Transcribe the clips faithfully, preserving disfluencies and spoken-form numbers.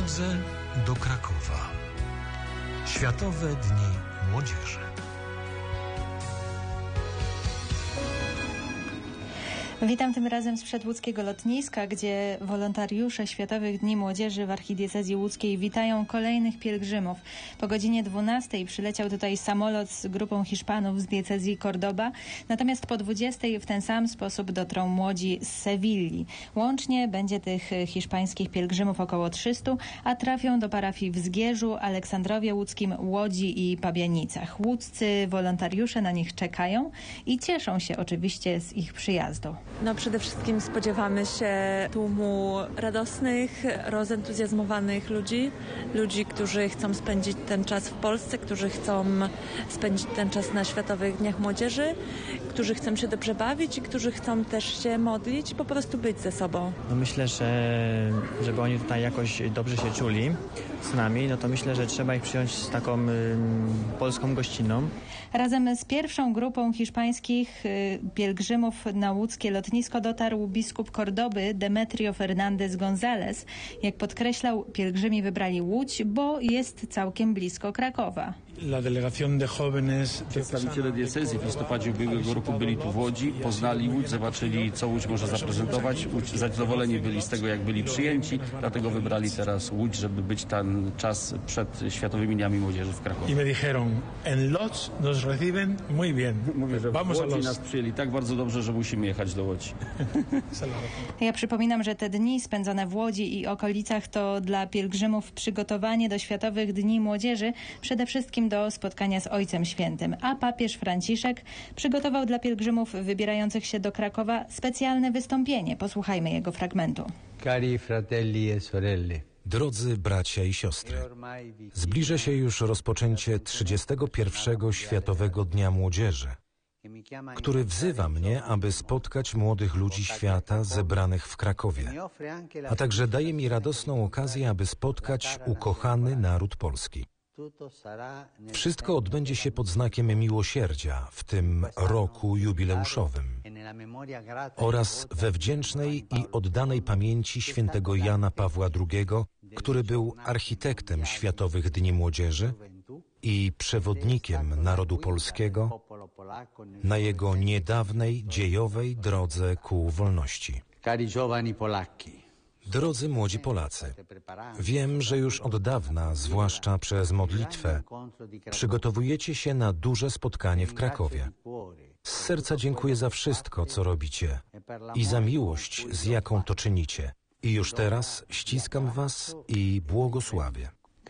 drodze do Krakowa. Światowe Dni Młodzieży. Witam tym razem z przedłódzkiego lotniska, gdzie wolontariusze Światowych Dni Młodzieży w Archidiecezji Łódzkiej witają kolejnych pielgrzymów. Po godzinie dwunastej przyleciał tutaj samolot z grupą Hiszpanów z diecezji Cordoba, natomiast po dwudziestej w ten sam sposób dotrą młodzi z Sewilli. Łącznie będzie tych hiszpańskich pielgrzymów około trzystu, a trafią do parafii w Zgierzu, Aleksandrowie Łódzkim, Łodzi i Pabianicach. Łódzcy wolontariusze na nich czekają i cieszą się oczywiście z ich przyjazdu. No przede wszystkim spodziewamy się tłumu radosnych, rozentuzjazmowanych ludzi. Ludzi, którzy chcą spędzić ten czas w Polsce, którzy chcą spędzić ten czas na Światowych Dniach Młodzieży, którzy chcą się dobrze bawić i którzy chcą też się modlić, po prostu być ze sobą. No myślę, że żeby oni tutaj jakoś dobrze się czuli z nami, no to myślę, że trzeba ich przyjąć z taką y, polską gościną. Razem z pierwszą grupą hiszpańskich y, pielgrzymów na łódzkie lotnisko dotarł biskup Cordoby Demetrio Fernández González. Jak podkreślał, pielgrzymi wybrali Łódź, bo jest całkiem blisko Krakowa. Przedstawiciele diecezji w listopadzie ubiegłego roku byli tu w Łodzi, poznali Łódź, zobaczyli, co Łódź może zaprezentować. Łódź, zadowoleni byli z tego, jak byli przyjęci, dlatego wybrali teraz Łódź, żeby być ten czas przed Światowymi Dniami Młodzieży w Krakowie. I me dijeron, en Łódź nos reciben muy bien. Mówię, że w Łodzi nas przyjęli tak bardzo dobrze, że musimy jechać do Łodzi. Ja przypominam, że te dni spędzone w Łodzi i okolicach to dla pielgrzymów przygotowanie do Światowych Dni Młodzieży, przede wszystkim do spotkania z Ojcem Świętym. A papież Franciszek przygotował dla pielgrzymów wybierających się do Krakowa specjalne wystąpienie. Posłuchajmy jego fragmentu. Cari fratelli e sorelle. Drodzy bracia i siostry, zbliża się już rozpoczęcie trzydziestego pierwszego Światowego Dnia Młodzieży, który wzywa mnie, aby spotkać młodych ludzi świata zebranych w Krakowie, a także daje mi radosną okazję, aby spotkać ukochany naród polski. Wszystko odbędzie się pod znakiem miłosierdzia w tym roku jubileuszowym oraz we wdzięcznej i oddanej pamięci świętego Jana Pawła drugiego, który był architektem Światowych Dni Młodzieży i przewodnikiem narodu polskiego na jego niedawnej dziejowej drodze ku wolności. Drodzy młodzi Polacy, wiem, że już od dawna, zwłaszcza przez modlitwę, przygotowujecie się na duże spotkanie w Krakowie. Z serca dziękuję za wszystko, co robicie i za miłość, z jaką to czynicie. I już teraz ściskam was i błogosławię.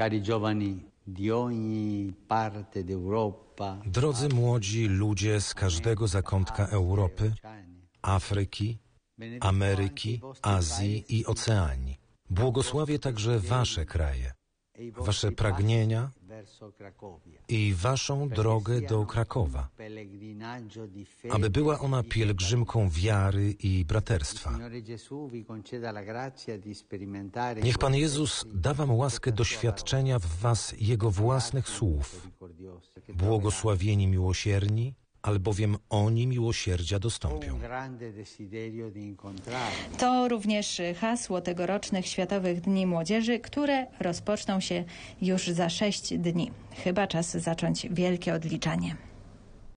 Drodzy młodzi ludzie z każdego zakątka Europy, Afryki, Ameryki, Azji i Oceanii. Błogosławię także wasze kraje, wasze pragnienia i waszą drogę do Krakowa, aby była ona pielgrzymką wiary i braterstwa. Niech Pan Jezus da wam łaskę doświadczenia w was Jego własnych słów. Błogosławieni miłosierni, albowiem oni miłosierdzia dostąpią. To również hasło tegorocznych Światowych Dni Młodzieży, które rozpoczną się już za sześć dni. Chyba czas zacząć wielkie odliczanie.